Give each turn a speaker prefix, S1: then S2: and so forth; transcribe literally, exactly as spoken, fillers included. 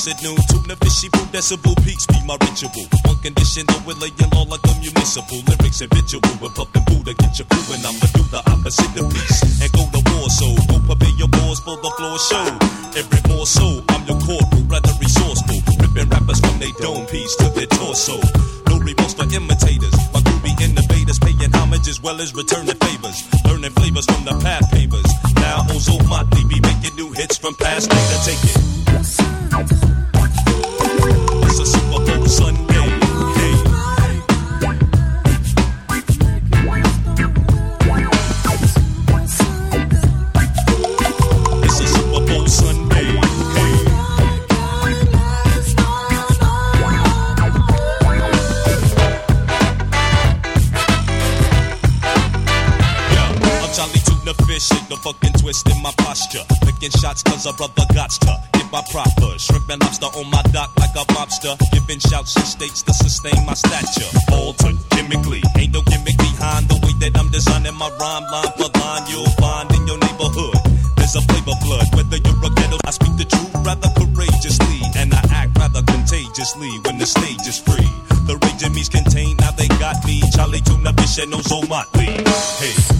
S1: dose at noon. Tuna fishy food, decibel peaks be my ritual. One condition, though we're laying law like a municipal. Lyrics habitual with pumping Buddha, get your crew, and I'ma do the opposite of peace. And go to war, so go prepare your balls for the floor show. Every more so, I'm your corporal, rather resourceful. Ripping rappers from their dome piece to their torso. No remorse for imitators. My groovy innovators paying homage as well as returning favors. Learning flavors from the path pavers. Now Ozo Motley be making new hits from past data. Take it. It's a Super Bowl Sunday. Hey. It's a Super Bowl Sunday. Hey. Charlie Tuna Fish, shake the fucking twist in my posture. Picking shots cause a brother gots to get my proper. Shrimp and lobster on my dock like a mobster. Giving shouts and states to sustain my stature. Altered chemically, ain't no gimmick behind the way that I'm designing my rhyme. Line for line you'll find in your neighborhood. There's a flavor blood, whether you're a ghetto. I speak the truth rather courageously, and I act rather contagiously when the stage is free. The rage in me's contained, now they got me. Charlie Tuna Fish and Ozo Motley. Hey.